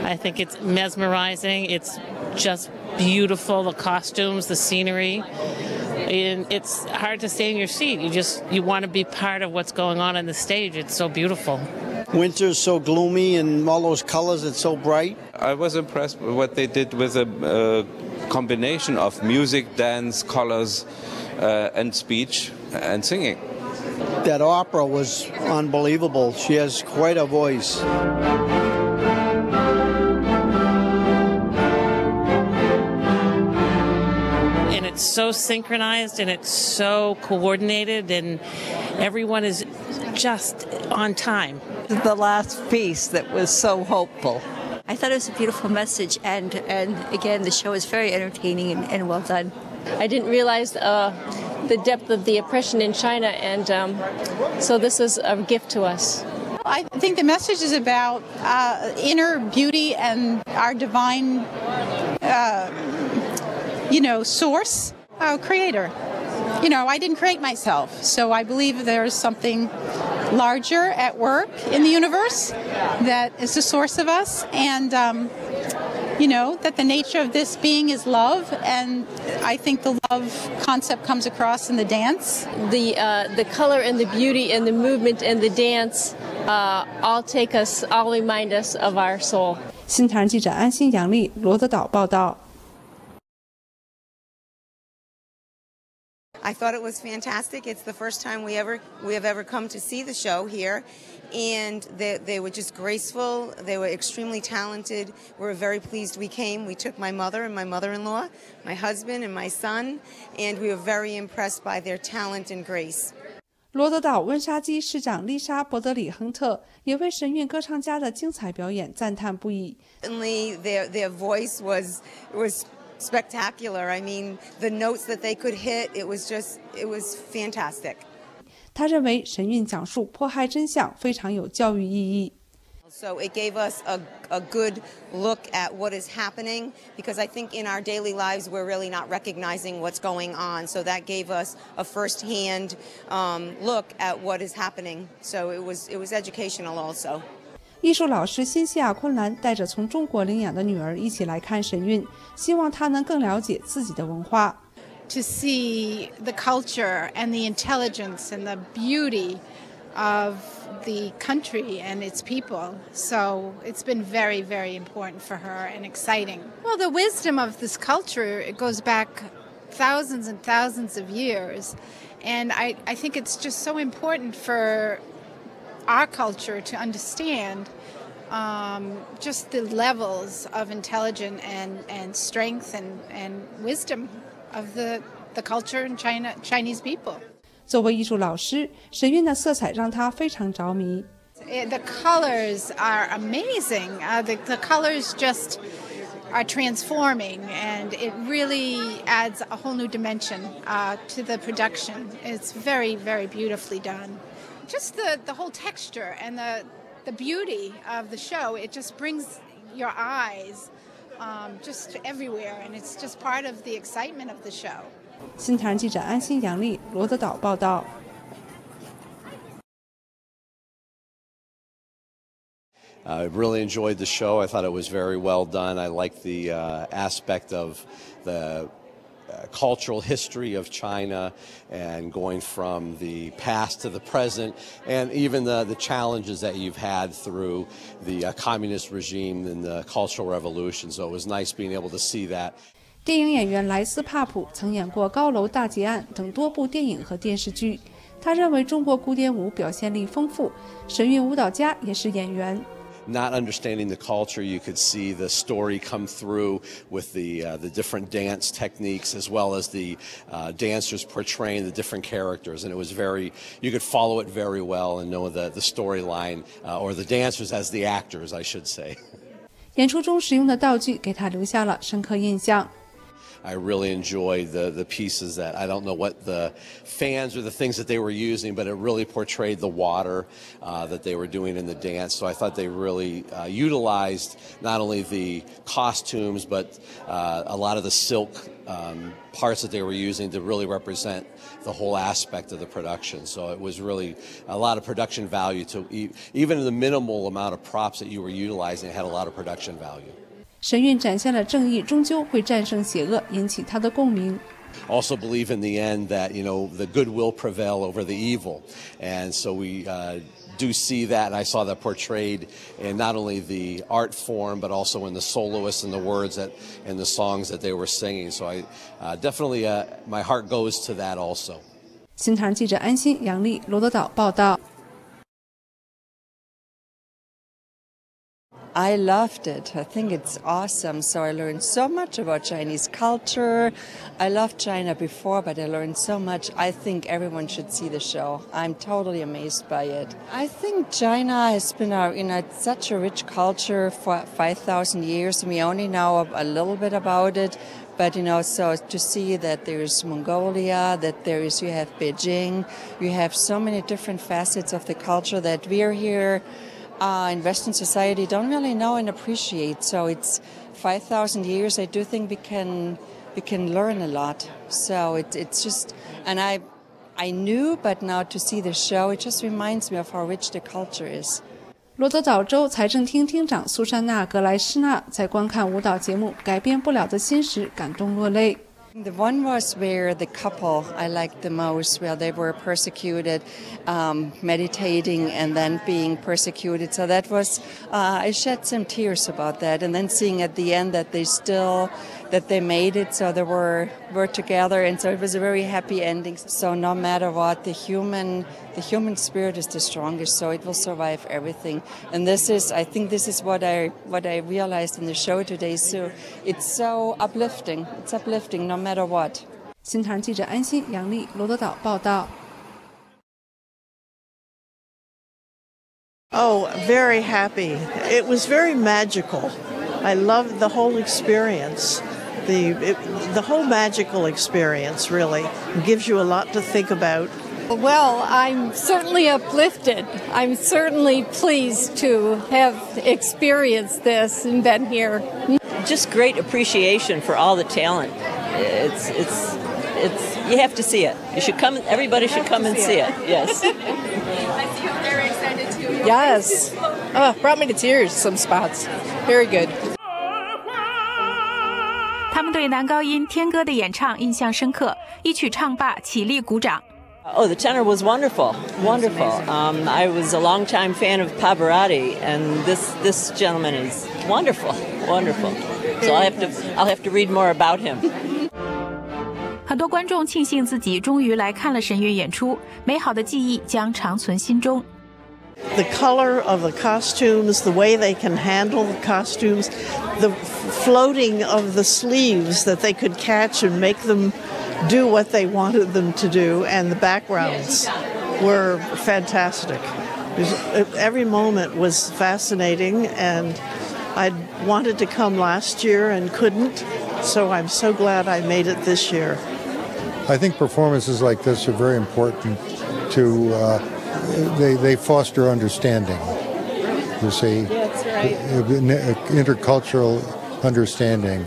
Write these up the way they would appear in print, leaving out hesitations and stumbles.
I think it's mesmerizing. It's just beautiful, the costumes, the scenery. And it's hard to stay in your seat. You want to be part of what's going on the stage. It's so beautiful. Winter's so gloomy and all those colors, it's so bright. I was impressed with what they did with a combination of music, dance, colors, and speech and singing. That opera was unbelievable. She has quite a voice. And it's so synchronized and it's so coordinated and everyone is just on time. The last piece that was so hopeful. I thought it was a beautiful message, and again, the show is very entertaining and well done. I didn't realize the depth of the oppression in China, and so this is a gift to us. I think the message is about inner beauty and our divine, source, creator. I didn't create myself, so I believe there's something larger at work in the universe that is the source of us, and that the nature of this being is love, and I think the love concept comes across in the dance. The color and the beauty and the movement and the dance all remind us of our soul. 新唐人记者安心、杨丽、罗德岛报道。 I thought it was fantastic. It's the first time we have ever come to see the show here, and they were just graceful. They were extremely talented. We were very pleased we came. We took my mother and my mother-in-law, my husband and my son, and we were very impressed by their talent and grace. 罗德岛温莎基市长丽莎·伯德里亨特也为神韵歌唱家的精彩表演赞叹不已。 Their voice was spectacular. I mean, the notes that they could hit, it was fantastic. 他认为神韵讲述迫害真相非常有教育意义。 So it gave us a good look at what is happening, because I think in our daily lives we're really not recognizing what's going on. So that gave us a first-hand look at what is happening. So it was educational also. 艺术老师辛西亚·昆兰带着从中国领养的女儿一起来看神韵，希望她能更了解自己的文化。 To see the culture and the intelligence and the beauty of the country and its people. So it's been very, very important for her and exciting. Well, the wisdom of this culture, it goes back thousands and thousands of years. And I think it's just so important for our culture to understand just the levels of intelligence and strength and wisdom of the culture and Chinese people. 作为艺术老师，神韵的色彩让她非常着迷。 The colors are amazing. The colors just are transforming, and it really adds a whole new dimension to the production. It's very, very beautifully done. Just the whole texture and the beauty of the show, it just brings your eyes just everywhere, and it's just part of the excitement of the show. 新唐人记者安心、杨丽、罗德岛报道。 I really enjoyed the show. I thought it was very well done. I liked the aspect of the cultural history of China and going from the past to the present, and even the challenges that you've had through the communist regime and the Cultural Revolution. So it was nice being able to see that. 电影演员莱斯·帕普曾演过《高楼大劫案》等多部电影和电视剧。他认为中国古典舞表现力丰富，神韵舞蹈家也是演员。 Not understanding the culture, you could see the story come through with the different dance techniques, as well as the dancers portraying the different characters, and it was you could follow it very well and know the storyline, or the dancers as the actors, I should say. 演出中使用的道具给他留下了深刻印象。 I really enjoyed the pieces that I don't know what the fans or the things that they were using, but it really portrayed the water that they were doing in the dance. So I thought they really utilized not only the costumes, but a lot of the silk parts that they were using to really represent the whole aspect of the production. So it was really a lot of production value to even the minimal amount of props that you were utilizing had a lot of production value. 神韵展现了正义终究会战胜邪恶，引起他的共鸣。 Also believe in the end that the good will prevail over the evil, and so we do see that, and I saw that portrayed in not only the art form but also in the soloists and the words and the songs that they were singing. So I definitely my heart goes to that also. 新唐人记者安心、杨丽、罗德岛报道。 I loved it. I think it's awesome. So I learned so much about Chinese culture. I loved China before, but I learned so much. I think everyone should see the show. I'm totally amazed by it. I think China has been such a rich culture for 5,000 years. We only know a little bit about it. But, so to see that there's Mongolia, that you have Beijing, you have so many different facets of the culture that we're here in Western society don't really know and appreciate. So it's 5,000 years. I do think we can learn a lot. So it's just, and I knew, but now to see the show, it just reminds me of how rich the culture is. 罗德岛州财政厅厅长苏珊娜·格莱施纳在观看舞蹈节目《改变不了的心》时感动落泪。 The one was where the couple I liked the most, where they were persecuted, meditating and then being persecuted. So that was, I shed some tears about that. And then seeing at the end that they made it, so they were together, and so it was a very happy ending. So no matter what, the human spirit is the strongest, so it will survive everything. And I think this is what I realized in the show today. So it's so uplifting. It's uplifting no matter what. 新唐人记者安心、杨丽、罗德岛报道。 Oh, very happy. It was very magical. I loved the whole experience. The whole magical experience really gives you a lot to think about. Well, I'm certainly uplifted. I'm certainly pleased to have experienced this and been here. Just great appreciation for all the talent. It's you have to see it. You should come. Everybody should come and see it. Yes. I see you're very excited too. Yes. Brought me to tears some spots. Very good. 他们对男高音天歌的演唱印象深刻，一曲唱罢，起立鼓掌。 Oh, the tenor was wonderful, wonderful. I was a longtime fan of Pavarotti, and this gentleman is wonderful, wonderful. So I'll have to read more about him. 很多观众庆幸自己终于来看了神韵演出，美好的记忆将长存心中。 The color of the costumes, the way they can handle the costumes, the floating of the sleeves that they could catch and make them do what they wanted them to do, and the backgrounds were fantastic. Every moment was fascinating, and I wanted to come last year and couldn't, so I'm so glad I made it this year. I think performances like this are very important to they foster understanding. You see, that's right. Intercultural understanding.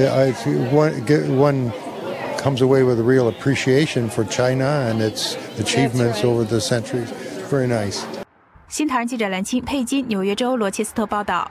One comes away with a real appreciation for China and its achievements over the centuries. Very nice. 新唐人记者蓝青、佩金，纽约州罗切斯特报道。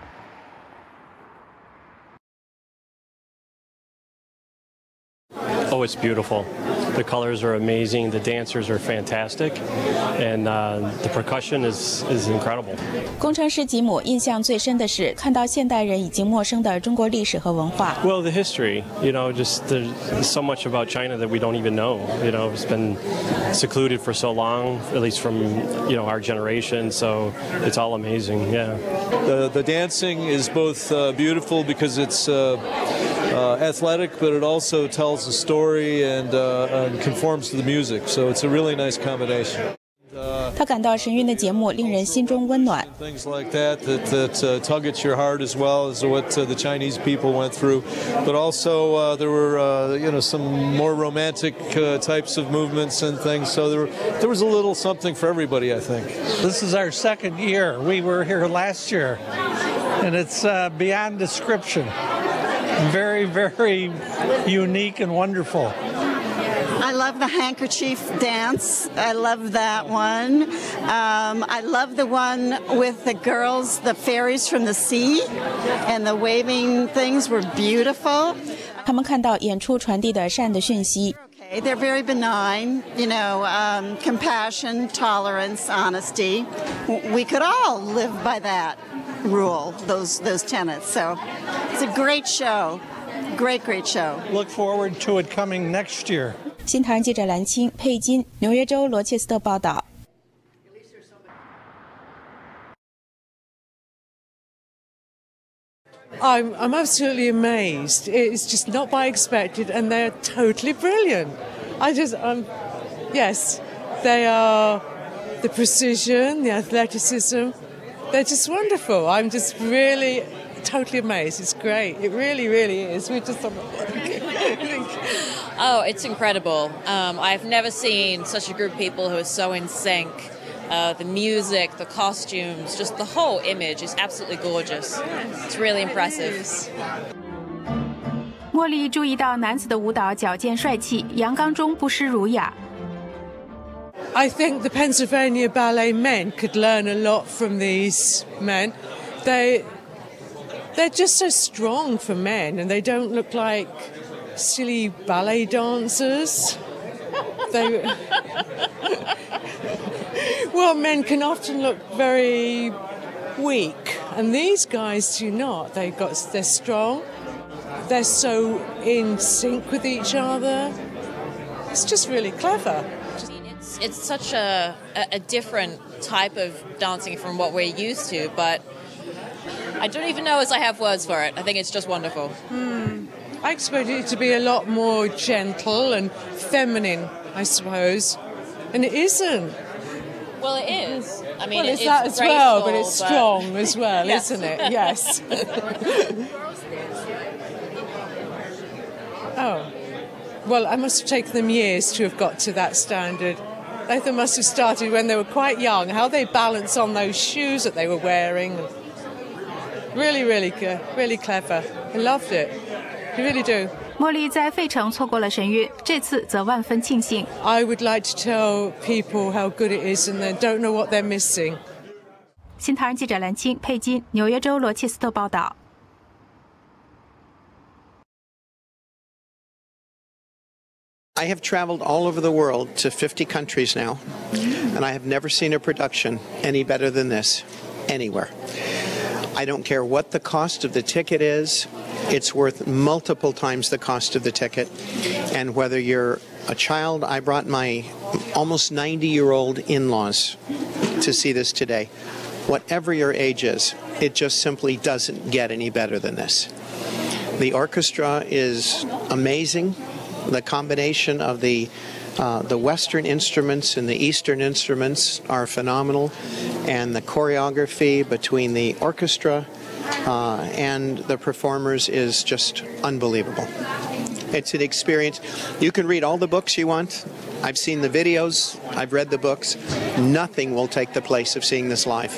Oh, it's beautiful. The colors are amazing. The dancers are fantastic, and the percussion is incredible. 工程师吉姆印象最深的是看到现代人已经陌生的中国历史和文化。 Well, the history, just there's so much about China that we don't even know. It's been secluded for so long, at least from our generation. So it's all amazing. Yeah. The dancing is both beautiful because it's athletic, but it also tells a story and conforms to the music. So it's a really nice combination. 他感到神韵的节目令人心中温暖。 Things like that tug at your heart as well as what the Chinese people went through, but also there were some more romantic types of movements and things. So there was a little something for everybody, I think. This is our second year. We were here last year, and it's beyond description. Very, very unique and wonderful. I love the handkerchief dance. I love that one. I love the one with the girls, the fairies from the sea, and the waving things were beautiful. 他们看到演出传递的善的讯息。 They're very benign, compassion, tolerance, honesty. We could all live by that rule, those tenets. So it's a great show. Great show. Look forward to it coming next year. 新唐人记者蓝青、佩金，纽约州罗切斯特报道。 I'm absolutely amazed. It's just not what I expected, and they're totally brilliant. Yes, they are the precision, the athleticism. They're just wonderful. I'm just really totally amazed. It's great. It really, really is. We just Oh, it's incredible. I've never seen such a group of people who are so in sync. The music, the costumes, just the whole image is absolutely gorgeous. It's really impressive. 茉莉注意到男子的舞蹈矫健帅气，阳刚中不失儒雅。 I think the Pennsylvania Ballet men could learn a lot from these men. They're just so strong for men, and they don't look like silly ballet dancers. Well, men can often look very weak, and these guys do not. They're strong. They're so in sync with each other. It's just really clever. It's such a different type of dancing from what we're used to, but I don't even know as I have words for it. I think it's just wonderful. I expected it to be a lot more gentle and feminine, I suppose, and it isn't. Well, it is. I mean, it's that as well, but it's strong as well, yes. Isn't it? Yes. Oh. Well, I must have taken them years to have got to that standard. They must have started when they were quite young. How they balance on those shoes that they were wearing. Really, really good. Really clever. I loved it. I really do. 茉莉在费城错过了神韵，这次则万分庆幸。 I would like to tell people how good it is, and they don't know what they're missing. 新唐人记者蓝青、佩金，纽约州罗切斯特报道。 I have traveled all over the world to 50 countries now, and I have never seen a production any better than this anywhere. I don't care what the cost of the ticket is. It's worth multiple times the cost of the ticket. And whether you're a child, I brought my almost 90-year-old in-laws to see this today. Whatever your age is, it just simply doesn't get any better than this. The orchestra is amazing. The combination of the Western instruments and the Eastern instruments are phenomenal, and the choreography between the orchestra and the performers is just unbelievable. It's an experience. You can read all the books you want. I've seen the videos. I've read the books. Nothing will take the place of seeing this live.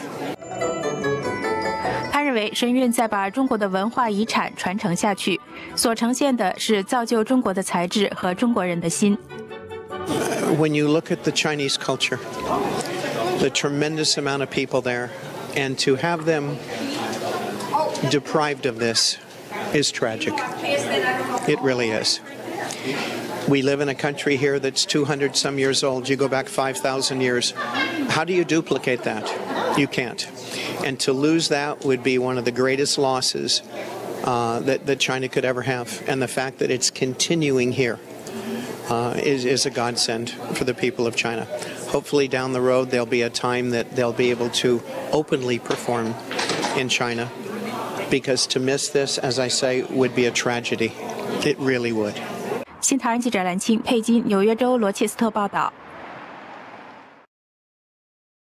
他认为神韵在把中国的文化遗产传承下去，所呈现的是造就中国的才智和中国人的心。 When you look at the Chinese culture, the tremendous amount of people there, and to have them deprived of this is tragic. It really is. We live in a country here that's 200 some years old. You go back 5,000 years. How do you duplicate that? You can't. And to lose that would be one of the greatest losses that China could ever have. And the fact that it's continuing here is a godsend for the people of China. Hopefully down the road there'll be a time that they'll be able to openly perform in China. Because to miss this, as I say, would be a tragedy. It really would. 新唐人记者蓝青、佩金，纽约州罗切斯特报道。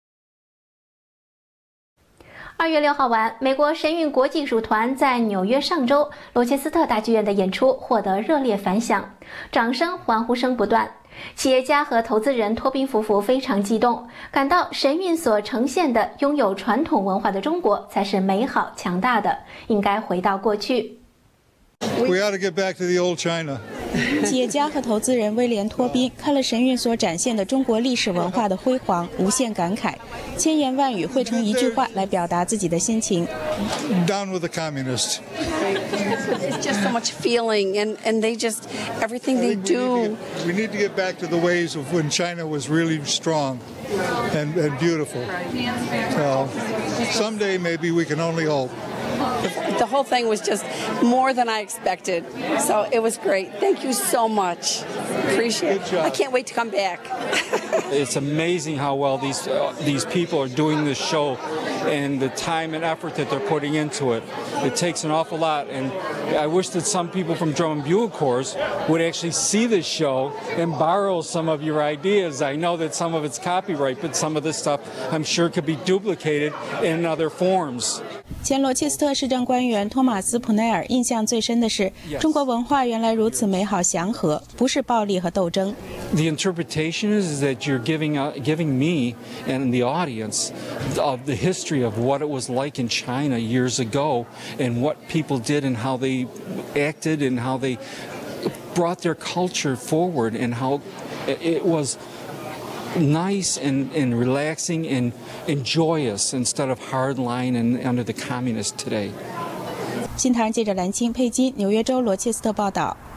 2月6号晚，美国神韵国际艺术团在纽约上周罗切斯特大剧院的演出获得热烈反响，掌声、欢呼声不断。企业家和投资人托宾夫妇非常激动，感到神韵所呈现的拥有传统文化的中国才是美好强大的，应该回到过去。 We ought to get back to the old China. 企业家和投资人威廉·托宾看了神韵所展现的中国历史文化的辉煌，无限感慨，千言万语汇成一句话来表达自己的心情。 Down with the communists. It's just so much feeling, and they just everything they do. We need to get back to the ways of when China was really strong and beautiful. So someday maybe we can only hope. The whole thing was just more than I expected, so it was great. Thank you so much. Appreciate it. I can't wait to come back. It's amazing how well these people are doing this show, and the time and effort that they're putting into it. It takes an awful lot, and I wish that some people from Drum and Bugle Corps would actually see this show and borrow some of your ideas. I know that some of it's copyright, but some of this stuff I'm sure could be duplicated in other forms. 前罗切斯特市政官员托马斯·普内尔印象最深的是，中国文化原来如此美好祥和，不是暴力和斗争。 The interpretation is that you're giving me and the audience of the history of what it was like in China years ago, and what people did and how they acted and how they brought their culture forward, and how it was nice and relaxing and joyous instead of hardline and under the communists today. 新唐人记者蓝青、佩金，纽约州罗切斯特报道。